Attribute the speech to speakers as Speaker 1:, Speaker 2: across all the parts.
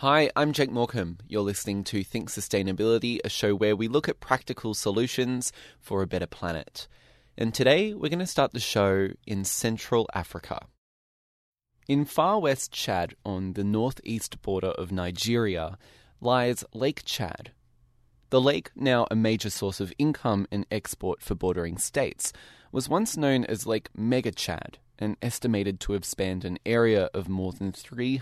Speaker 1: Hi, I'm Jake Morecambe. You're listening to Think Sustainability, a show where we look at practical solutions for a better planet. And today we're going to start the show in Central Africa. In far west Chad, on the northeast border of Nigeria, lies Lake Chad. The lake, now a major source of income and export for bordering states, was once known as Lake Mega Chad and estimated to have spanned an area of more than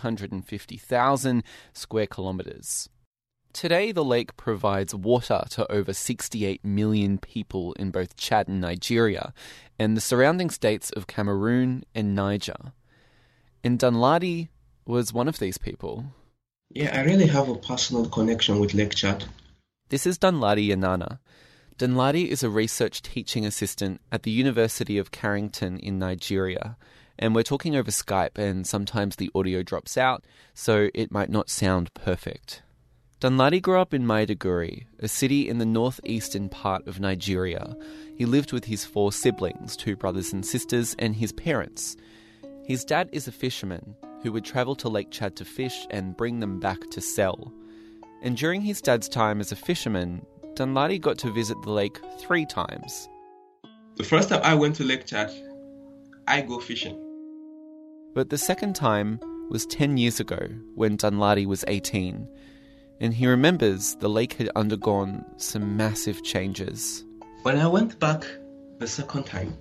Speaker 1: 350,000 square kilometres. Today, the lake provides water to over 68 million people in both Chad and Nigeria, and the surrounding states of Cameroon and Niger. And Dunladi was one of these people.
Speaker 2: Yeah, I really have a personal connection with Lake Chad.
Speaker 1: This is Dunladi Yanana. Dunladi is a research teaching assistant at the University of Carrington in Nigeria, and we're talking over Skype and sometimes the audio drops out, so it might not sound perfect. Dunladi grew up in Maiduguri, a city in the northeastern part of Nigeria. He lived with his 4 siblings, 2 brothers and sisters, and his parents. His dad is a fisherman who would travel to Lake Chad to fish and bring them back to sell. And during his dad's time as a fisherman, Dunladi got to visit the lake 3 times.
Speaker 2: The first time I went to Lake Chad, I go fishing.
Speaker 1: But the second time was 10 years ago when Dunladi was 18, and he remembers the lake had undergone some massive changes.
Speaker 2: When I went back the second time,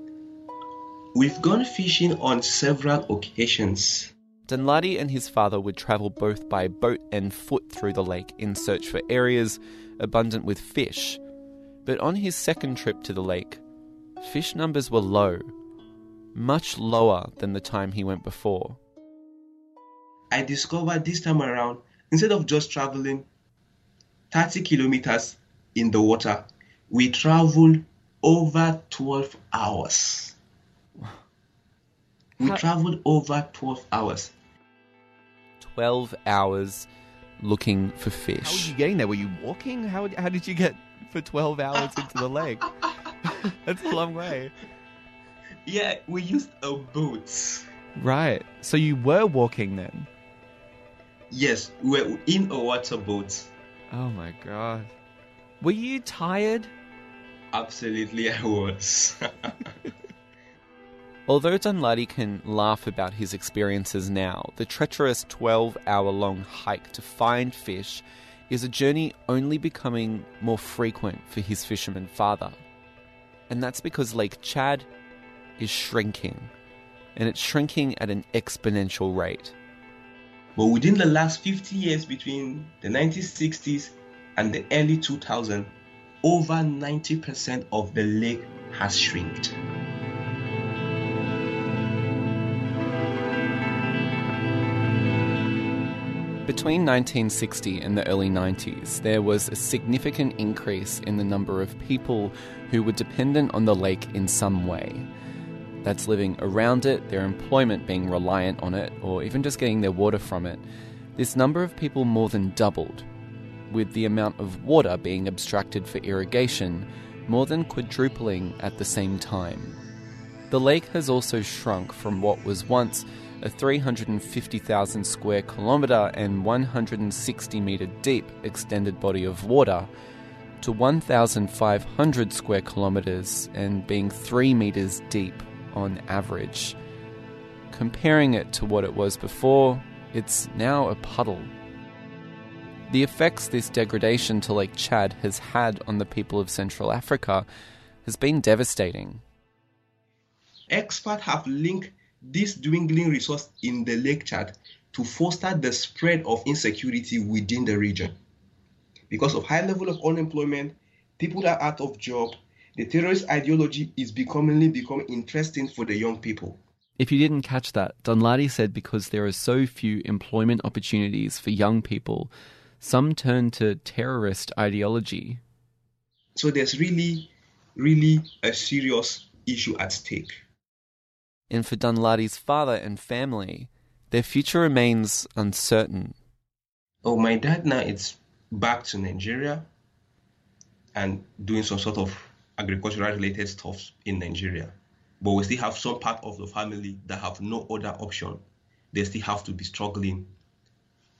Speaker 2: we've gone fishing on several occasions.
Speaker 1: Dunladi and his father would travel both by boat and foot through the lake in search for areas abundant with fish. But on his second trip to the lake, fish numbers were low, much lower than the time he went before.
Speaker 2: I discovered this time around, instead of just traveling 30 kilometers in the water, we traveled over 12 hours. We traveled over 12 hours.
Speaker 1: 12 hours looking for fish.
Speaker 3: How were you getting there? Were you walking? How did you get for 12 hours into the lake? That's a long way.
Speaker 2: Yeah, we used a boat.
Speaker 3: Right. So you were walking then?
Speaker 2: Yes, we were in a water boat.
Speaker 3: Oh my God. Were you tired?
Speaker 2: Absolutely, I was.
Speaker 1: Although Dunladi can laugh about his experiences now, the treacherous 12-hour-long hike to find fish is a journey only becoming more frequent for his fisherman father. And that's because Lake Chad is shrinking, and it's shrinking at an exponential rate.
Speaker 2: But within the last 50 years, between the 1960s and the early 2000s, over 90% of the lake has shrinked.
Speaker 1: Between 1960 and the early 90s, there was a significant increase in the number of people who were dependent on the lake in some way. That's living around it, their employment being reliant on it, or even just getting their water from it. This number of people more than doubled, with the amount of water being abstracted for irrigation more than quadrupling at the same time. The lake has also shrunk from what was once a 350,000 square kilometre and 160 metre deep extended body of water to 1,500 square kilometres and being 3 metres deep on average. Comparing it to what it was before, it's now a puddle. The effects this degradation to Lake Chad has had on the people of Central Africa has been devastating.
Speaker 2: Experts have linked this dwindling resource in the Lake Chad to foster the spread of insecurity within the region. Because of high level of unemployment, people are out of job, the terrorist ideology is becoming interesting for the young people.
Speaker 3: If you didn't catch that, Dunladi said because there are so few employment opportunities for young people, some turn to terrorist ideology.
Speaker 2: So there's really a serious issue at stake.
Speaker 1: And for Dunladi's father and family, their future remains uncertain.
Speaker 2: Oh, my dad now is back to Nigeria and doing some sort of agricultural related stuff in Nigeria. But we still have some part of the family that have no other option. They still have to be struggling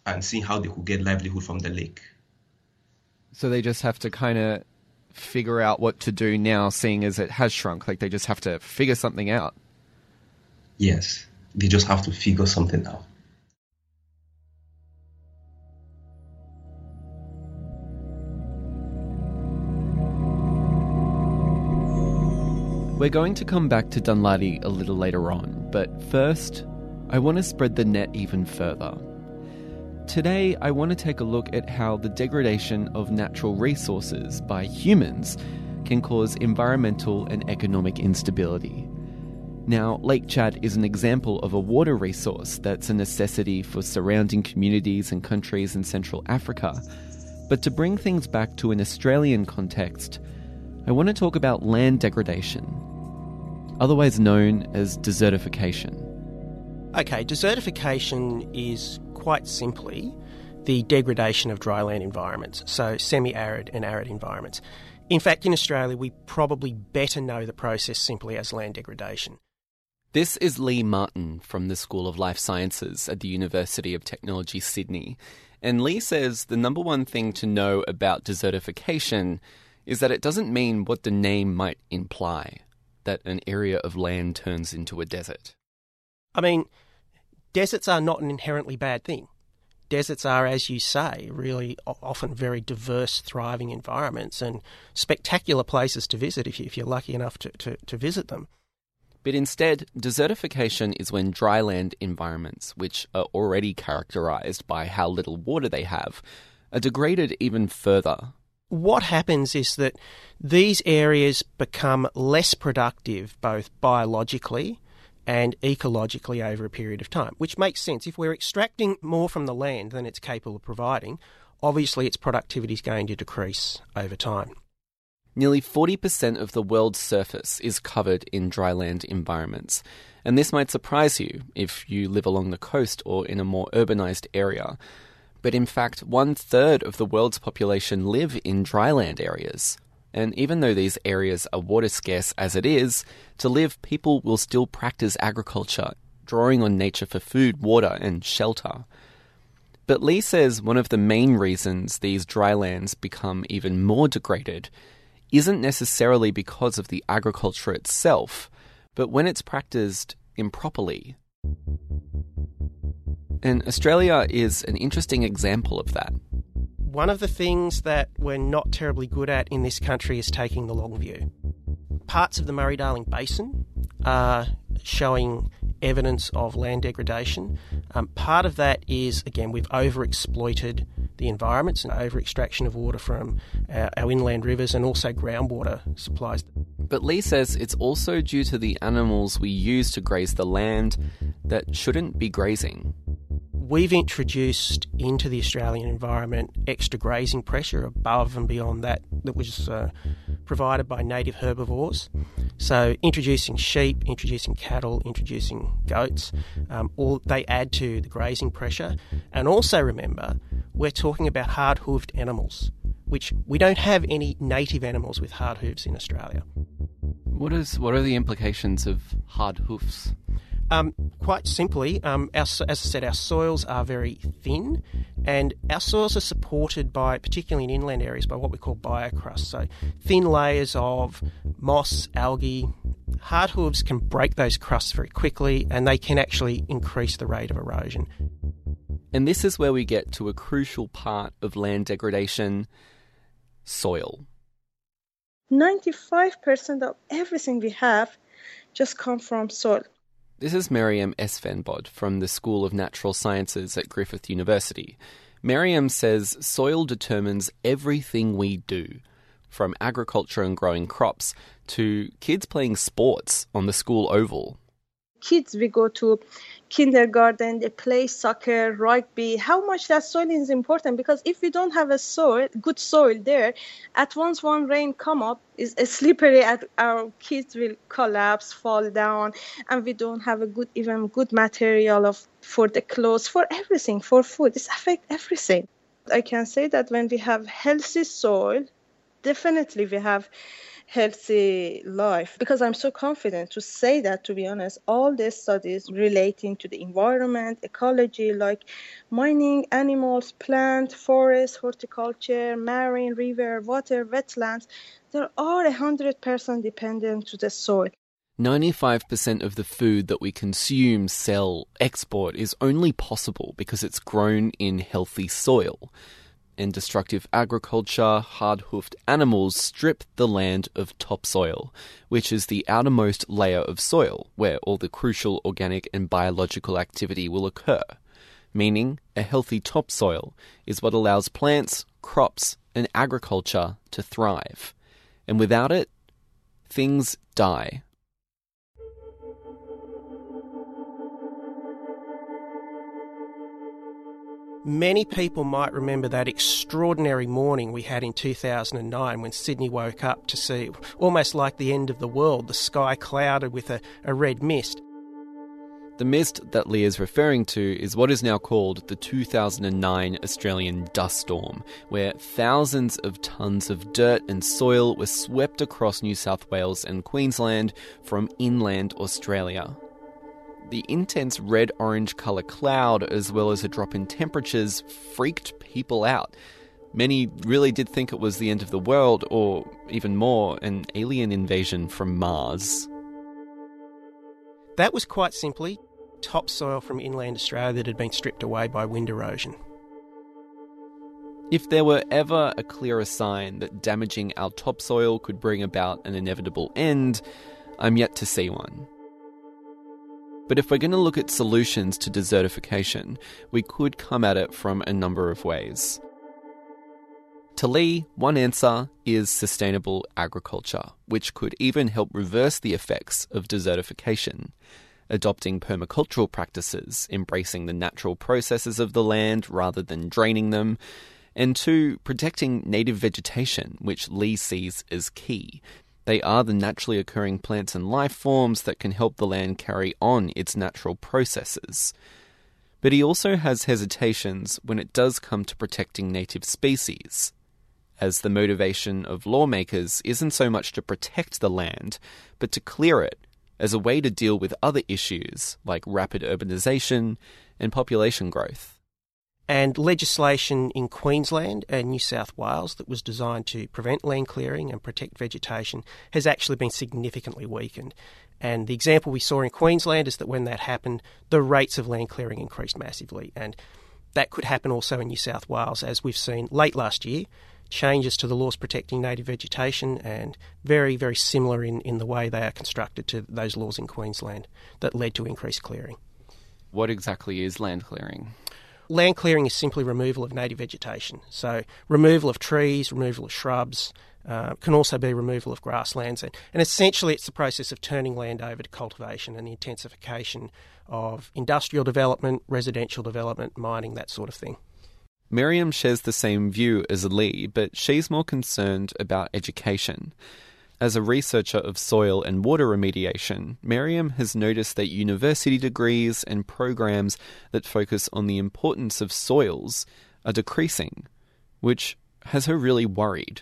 Speaker 2: and seeing how they could get livelihood from the lake.
Speaker 3: So they just have to kind of figure out what to do now, seeing as it has shrunk. Like they just have to figure something out.
Speaker 2: Yes, they just have to figure something out.
Speaker 3: We're going to come back to Dunladi a little later on, but first, I want to spread the net even further. Today, I want to take a look at how the degradation of natural resources by humans can cause environmental and economic instability. Now, Lake Chad is an example of a water resource that's a necessity for surrounding communities and countries in Central Africa. But to bring things back to an Australian context, I want to talk about land degradation, otherwise known as desertification.
Speaker 4: Okay, desertification is quite simply the degradation of dryland environments, so semi-arid and arid environments. In fact, in Australia, we probably better know the process simply as land degradation.
Speaker 1: This is Lee Martin from the School of Life Sciences at the University of Technology, Sydney. And Lee says the number one thing to know about desertification is that it doesn't mean what the name might imply, that an area of land turns into a desert.
Speaker 4: I mean, deserts are not an inherently bad thing. Deserts are, as you say, really often very diverse, thriving environments and spectacular places to visit if you're lucky enough to visit them.
Speaker 1: But instead, desertification is when dryland environments, which are already characterised by how little water they have, are degraded even further.
Speaker 4: What happens is that these areas become less productive both biologically and ecologically over a period of time, which makes sense. If we're extracting more from the land than it's capable of providing, obviously its productivity is going to decrease over time.
Speaker 1: Nearly 40% of the world's surface is covered in dryland environments, and this might surprise you if you live along the coast or in a more urbanised area. But in fact, 1/3 of the world's population live in dryland areas. And even though these areas are water scarce as it is, to live, people will still practice agriculture, drawing on nature for food, water, and shelter. But Lee says one of the main reasons these drylands become even more degraded isn't necessarily because of the agriculture itself, but when it's practiced improperly. And Australia is an interesting example of that.
Speaker 4: One of the things that we're not terribly good at in this country is taking the long view. Parts of the Murray-Darling Basin are showing evidence of land degradation. Part of that is, again, we've overexploited the environments and over-extraction of water from our inland rivers and also groundwater supplies.
Speaker 1: But Lee says it's also due to the animals we use to graze the land that shouldn't be grazing.
Speaker 4: We've introduced into the Australian environment extra grazing pressure above and beyond that was provided by native herbivores. So introducing sheep, introducing cattle, introducing goats, all they add to the grazing pressure. And also remember, we're talking about hard-hooved animals, which we don't have any native animals with hard hooves in Australia.
Speaker 1: What are the implications of hard hoofs?
Speaker 4: Quite simply, as I said, our soils are very thin, and our soils are supported by, particularly in inland areas, by what we call biocrust. So thin layers of moss, algae. Hard hooves can break those crusts very quickly, and they can actually increase the rate of erosion.
Speaker 1: And this is where we get to a crucial part of land degradation: soil.
Speaker 5: 95% of everything we have just come from soil.
Speaker 1: This is Maryam Esfenbod from the School of Natural Sciences at Griffith University. Maryam says soil determines everything we do, from agriculture and growing crops to kids playing sports on the school oval.
Speaker 5: Kids, we go to kindergarten, they play soccer, rugby. How much that soil is important, because if we don't have good soil there, at once one rain come up, is slippery, our kids will collapse, fall down, and we don't have a good material for the clothes, for everything, for food. It affects everything. I can say that when we have healthy soil, definitely we have healthy life. Because I'm so confident to say that, to be honest, all the studies relating to the environment, ecology, like mining, animals, plant, forest, horticulture, marine, river, water, wetlands, they are 100% dependent to the soil.
Speaker 3: 95% of the food that we consume, sell, export is only possible because it's grown in healthy soil. And destructive agriculture, hard-hoofed animals strip the land of topsoil, which is the outermost layer of soil where all the crucial organic and biological activity will occur. Meaning, a healthy topsoil is what allows plants, crops, and agriculture to thrive. And without it, things die.
Speaker 4: Many people might remember that extraordinary morning we had in 2009 when Sydney woke up to see, almost like the end of the world, the sky clouded with a red mist.
Speaker 3: The mist that Leah's referring to is what is now called the 2009 Australian dust storm, where thousands of tonnes of dirt and soil were swept across New South Wales and Queensland from inland Australia. The intense red-orange colour cloud, as well as a drop in temperatures, freaked people out. Many really did think it was the end of the world, or even more, an alien invasion from Mars.
Speaker 4: That was quite simply topsoil from inland Australia that had been stripped away by wind erosion.
Speaker 3: If there were ever a clearer sign that damaging our topsoil could bring about an inevitable end, I'm yet to see one. But if we're going to look at solutions to desertification, we could come at it from a number of ways. To Lee, one answer is sustainable agriculture, which could even help reverse the effects of desertification. Adopting permacultural practices, embracing the natural processes of the land rather than draining them, and 2, protecting native vegetation, which Lee sees as key. They are the naturally occurring plants and life forms that can help the land carry on its natural processes. But he also has hesitations when it does come to protecting native species, as the motivation of lawmakers isn't so much to protect the land, but to clear it as a way to deal with other issues like rapid urbanisation and population growth.
Speaker 4: And legislation in Queensland and New South Wales that was designed to prevent land clearing and protect vegetation has actually been significantly weakened. And the example we saw in Queensland is that when that happened, the rates of land clearing increased massively. And that could happen also in New South Wales, as we've seen late last year, changes to the laws protecting native vegetation, and very, very similar in the way they are constructed to those laws in Queensland that led to increased clearing.
Speaker 3: What exactly is land clearing?
Speaker 4: Land clearing is simply removal of native vegetation. So removal of trees, removal of shrubs, can also be removal of grasslands. And essentially it's the process of turning land over to cultivation and the intensification of industrial development, residential development, mining, that sort of thing.
Speaker 3: Miriam shares the same view as Lee, but she's more concerned about education. As a researcher of soil and water remediation, Miriam has noticed that university degrees and programs that focus on the importance of soils are decreasing, which has her really worried.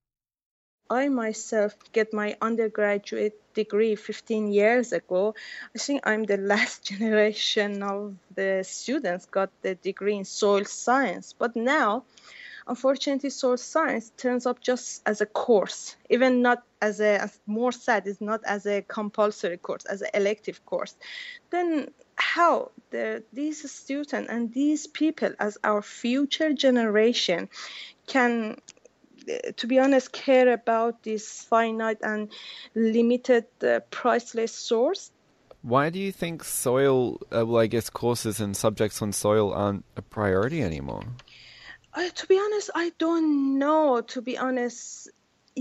Speaker 5: I myself get my undergraduate degree 15 years ago. I think I'm the last generation of the students got the degree in soil science. But now, unfortunately, soil science turns up just as a course, even not as more sad, is not as a compulsory course, as an elective course. Then how these students and these people as our future generation can, to be honest, care about this finite and limited priceless source?
Speaker 3: Why do you think soil, courses and subjects on soil aren't a priority anymore?
Speaker 5: To be honest, I don't know. To be honest,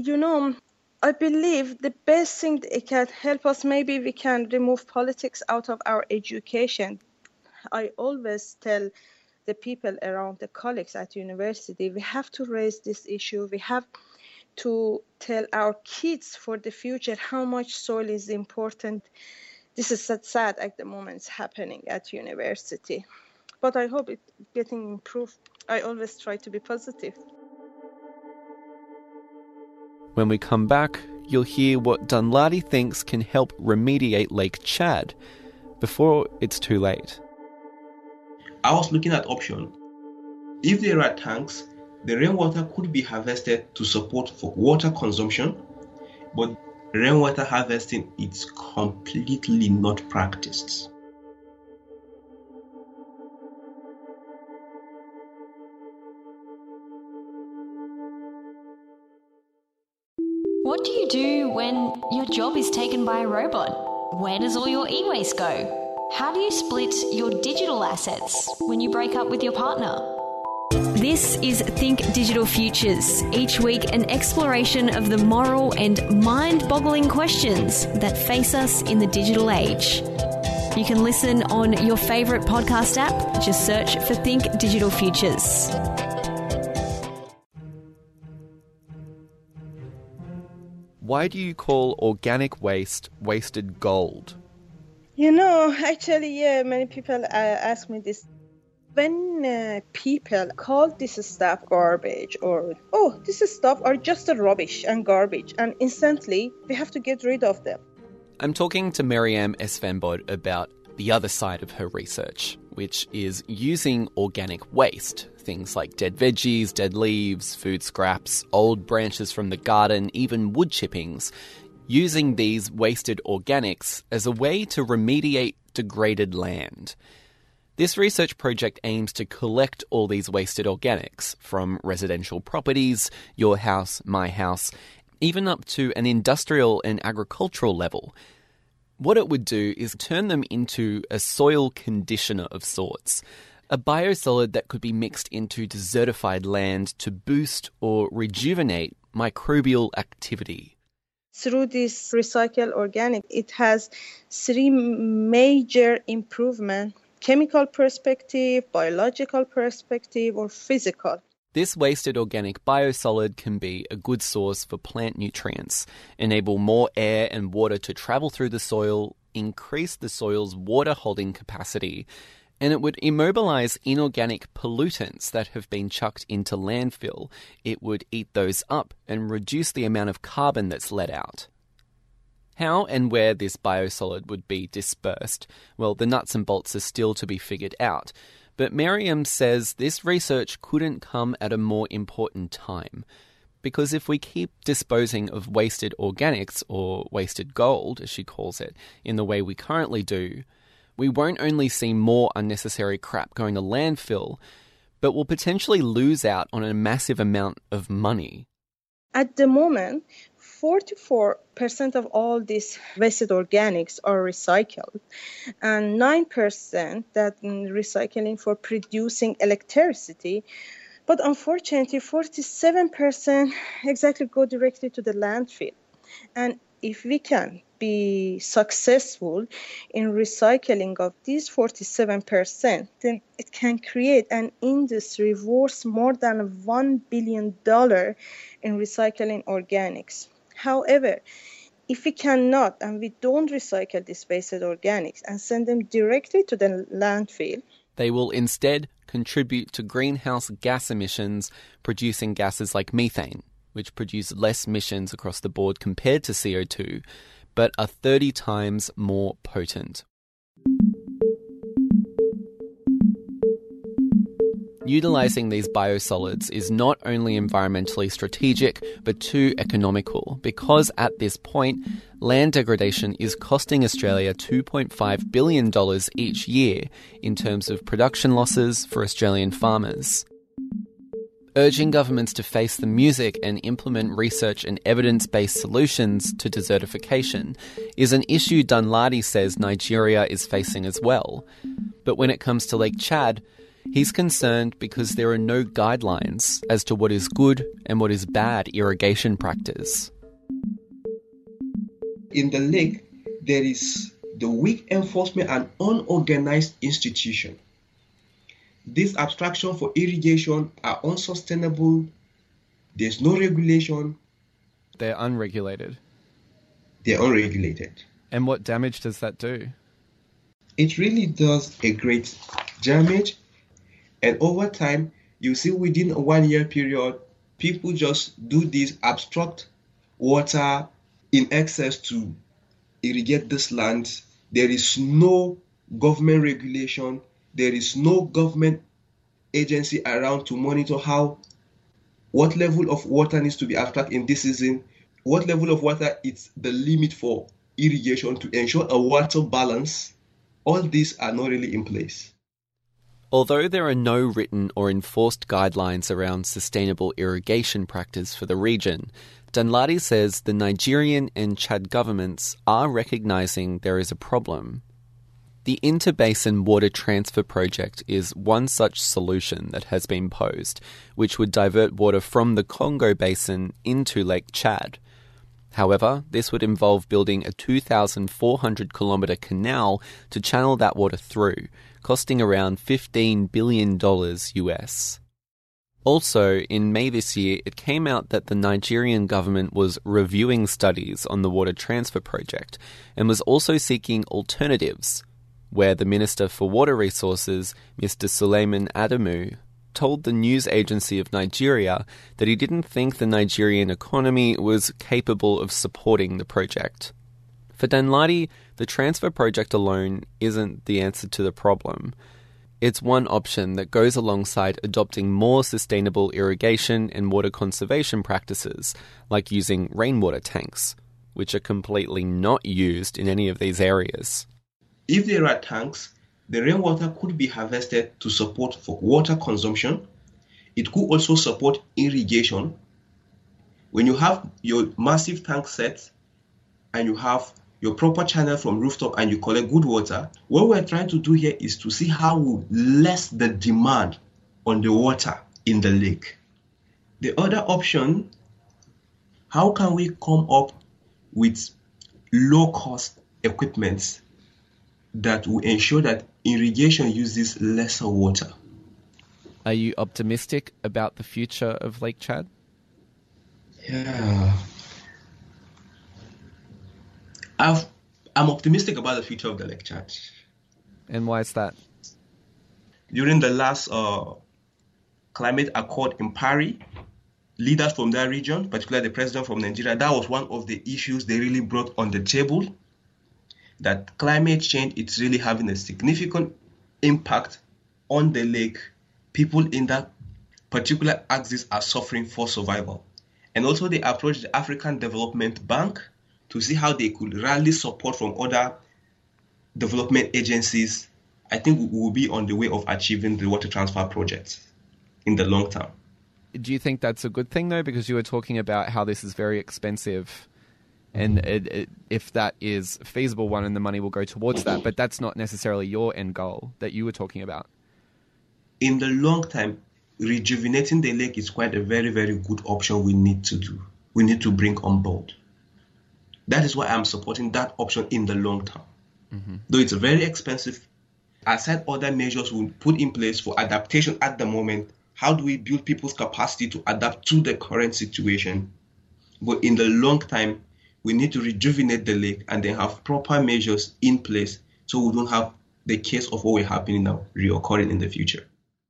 Speaker 5: I believe the best thing that can help us, maybe we can remove politics out of our education. I always tell the people around, the colleagues at university, we have to raise this issue. We have to tell our kids for the future how much soil is important. This is sad at the moment, it's happening at university. But I hope it's getting improved. I always try to be positive.
Speaker 3: When we come back, you'll hear what Dunladi thinks can help remediate Lake Chad before it's too late.
Speaker 2: I was looking at options. If there are tanks, the rainwater could be harvested to support for water consumption, but rainwater harvesting is completely not practiced.
Speaker 6: What do you do when your job is taken by a robot? Where does all your e-waste go? How do you split your digital assets when you break up with your partner? This is Think Digital Futures. Each week, an exploration of the moral and mind-boggling questions that face us in the digital age. You can listen on your favourite podcast app. Just search for Think Digital Futures.
Speaker 3: Why do you call organic waste wasted gold?
Speaker 5: Actually, many people ask me this. When people call this stuff garbage or, this stuff are just rubbish and garbage, and instantly we have to get rid of them.
Speaker 3: I'm talking to Maryam Esfanbod about the other side of her research, which is using organic waste, things like dead veggies, dead leaves, food scraps, old branches from the garden, even wood chippings, using these wasted organics as a way to remediate degraded land. This research project aims to collect all these wasted organics from residential properties, your house, my house, even up to an industrial and agricultural level. What it would do is turn them into a soil conditioner of sorts, a biosolid that could be mixed into desertified land to boost or rejuvenate microbial activity.
Speaker 5: Through this recycled organic, it has 3 major improvements: chemical perspective, biological perspective, or physical.
Speaker 3: This wasted organic biosolid can be a good source for plant nutrients, enable more air and water to travel through the soil, increase the soil's water holding capacity, and it would immobilize inorganic pollutants that have been chucked into landfill. It would eat those up and reduce the amount of carbon that's let out. How and where this biosolid would be dispersed, well, the nuts and bolts are still to be figured out. But Maryam says this research couldn't come at a more important time. Because if we keep disposing of wasted organics, or wasted gold, as she calls it, in the way we currently do, we won't only see more unnecessary crap going to landfill, but will potentially lose out on a massive amount of money.
Speaker 5: At the moment, 44% of all these wasted organics are recycled, and 9% that recycling for producing electricity. But unfortunately, 47% exactly go directly to the landfill. And if we can be successful in recycling of these 47%, then it can create an industry worth more than $1 billion in recycling organics. However, if we cannot and we don't recycle these wasted organics and send them directly to the landfill,
Speaker 3: they will instead contribute to greenhouse gas emissions, producing gases like methane, which produce less emissions across the board compared to CO2, but are 30 times more potent. Utilising these biosolids is not only environmentally strategic, but too economical, because at this point, land degradation is costing Australia $2.5 billion each year in terms of production losses for Australian farmers. Urging governments to face the music and implement research and evidence-based solutions to desertification is an issue Dunladi says Nigeria is facing as well. But when it comes to Lake Chad, he's concerned because there are no guidelines as to what is good and what is bad irrigation practice.
Speaker 2: In the lake, there is the weak enforcement and unorganized institution. These abstractions for irrigation are unsustainable. There's no regulation.
Speaker 3: They're unregulated.
Speaker 2: They're unregulated.
Speaker 3: And what damage does that do?
Speaker 2: It really does a great damage. And over time, you see within a 1 year period, people just do this abstract water in excess to irrigate this land. There is no government regulation. There is no government agency around to monitor what level of water needs to be abstracted in this season, what level of water is the limit for irrigation to ensure a water balance. All these are not really in place.
Speaker 3: Although there are no written or enforced guidelines around sustainable irrigation practice for the region, Danladi says the Nigerian and Chad governments are recognising there is a problem. The Interbasin Water Transfer Project is one such solution that has been posed, which would divert water from the Congo Basin into Lake Chad. However, this would involve building a 2,400-kilometre canal to channel that water through, costing around $15 billion US. Also, in May this year, it came out that the Nigerian government was reviewing studies on the water transfer project and was also seeking alternatives, where the Minister for Water Resources, Mr. Suleiman Adamu, told the news agency of Nigeria that he didn't think the Nigerian economy was capable of supporting the project. For Danladi, the transfer project alone isn't the answer to the problem. It's one option that goes alongside adopting more sustainable irrigation and water conservation practices, like using rainwater tanks, which are completely not used in any of these areas.
Speaker 2: If there are tanks, the rainwater could be harvested to support for water consumption. It could also support irrigation. When you have your massive tank set and you have your proper channel from rooftop and you collect good water, what we're trying to do here is to see how we lessen the demand on the water in the lake. The other option, how can we come up with low-cost equipment that will ensure that irrigation uses lesser water?
Speaker 3: Are you optimistic about the future of Lake Chad?
Speaker 2: Yeah. I'm optimistic about the future of the Lake Chad.
Speaker 3: And why is that?
Speaker 2: During the last climate accord in Paris, leaders from that region, particularly the president from Nigeria, that was one of the issues they really brought on the table, that climate change is really having a significant impact on the lake. People in that particular axis are suffering for survival. And also they approached the African Development Bank to see how they could rally support from other development agencies. I think we will be on the way of achieving the water transfer project in the long term.
Speaker 3: Do you think that's a good thing, though? Because you were talking about how this is very expensive, and if that is a feasible one and the money will go towards that, but that's not necessarily your end goal that you were talking about.
Speaker 2: In the long term, rejuvenating the lake is quite a very, very good option we need to do. We need to bring on board. That is why I'm supporting that option in the long term. Mm-hmm. Though it's very expensive, aside other measures we put in place for adaptation at the moment, how do we build people's capacity to adapt to the current situation? But in the long time, we need to rejuvenate the lake and then have proper measures in place so we don't have the case of what we're happening now reoccurring in the future.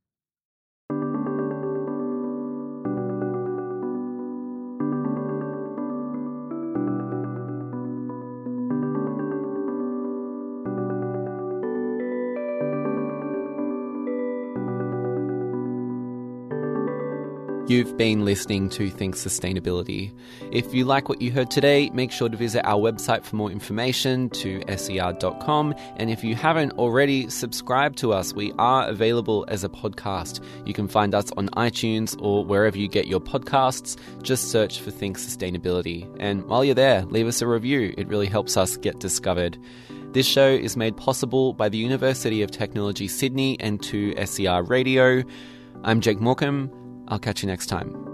Speaker 3: You've been listening to Think Sustainability. If you like what you heard today, make sure to visit our website for more information to ser.com. And if you haven't already, subscribe to us. We are available as a podcast. You can find us on iTunes or wherever you get your podcasts. Just search for Think Sustainability. And while you're there, leave us a review. It really helps us get discovered. This show is made possible by the University of Technology Sydney and 2SER Radio. I'm Jake Morecambe. I'll catch you next time.